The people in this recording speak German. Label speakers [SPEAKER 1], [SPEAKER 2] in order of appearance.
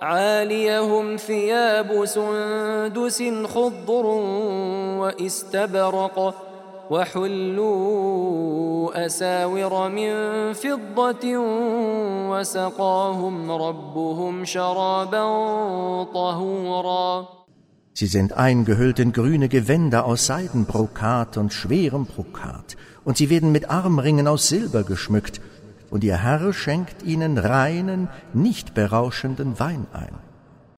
[SPEAKER 1] عاليهم ثياب سندس خضر واستبرق وحلوا أساور من فضة وسقاهم ربهم شرابا طهورا.
[SPEAKER 2] Sie sind eingehüllt in grüne Gewänder aus Seidenbrokat und schwerem Brokat, und sie werden mit Armringen aus Silber geschmückt, und ihr Herr schenkt ihnen reinen, nicht berauschenden Wein ein.